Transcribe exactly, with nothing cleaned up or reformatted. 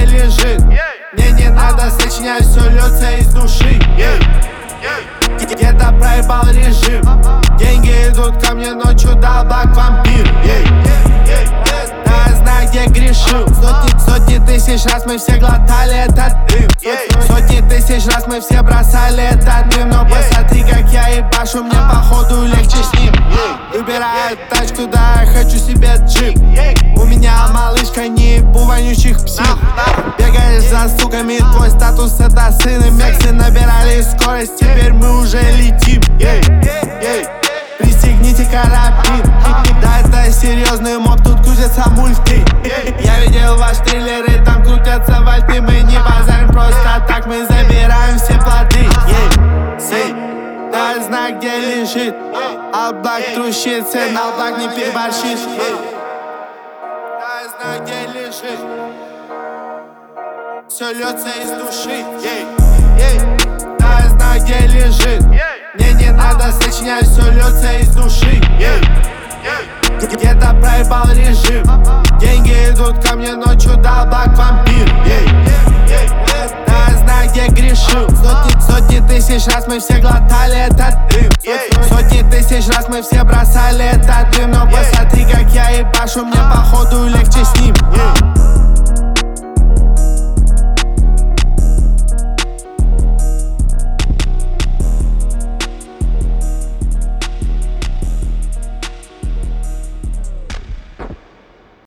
лежит. Мне не надо сочинять, все льется из души. Где-то проебал режим. Деньги идут ко мне ночью, долбак вампир. Да, я знаю, где грешил. Сотни, сотни тысяч раз мы все глотали этот дым. Сотни тысяч раз мы все бросали этот дым. Но посмотри, как я ебашу, мне походу легче с ним. Выбираю тачку, да, я хочу себе джип. У меня малышка, не ебу вонючих псих. Бегаешь за суками, твой статус это сын и мексы. Набирали скорость, теперь мы уже летим. Пристегните карабин. Да, это серьезный моб, тут крутятся мульты. Я видел ваши триллеры, там крутятся вальты. Мы не базарим просто так, мы забираем все плоды. Да, я знаю, где лежит. Алблак трущит, сын, алблак не переборщишь. Да, я знаю, где лежит. Все льется из души. Да, я знаю, где лежит. Мне не надо сочинять, все льется из души. Где-то проебал режим. Деньги идут ко мне ночью, долбак вампир. Да, я знаю, где грешил. Сотни, сотни тысяч раз мы все глотали этот дым. Сотни тысяч раз мы все бросали этот дым. Но посмотри, как я ебашу, мне походу легче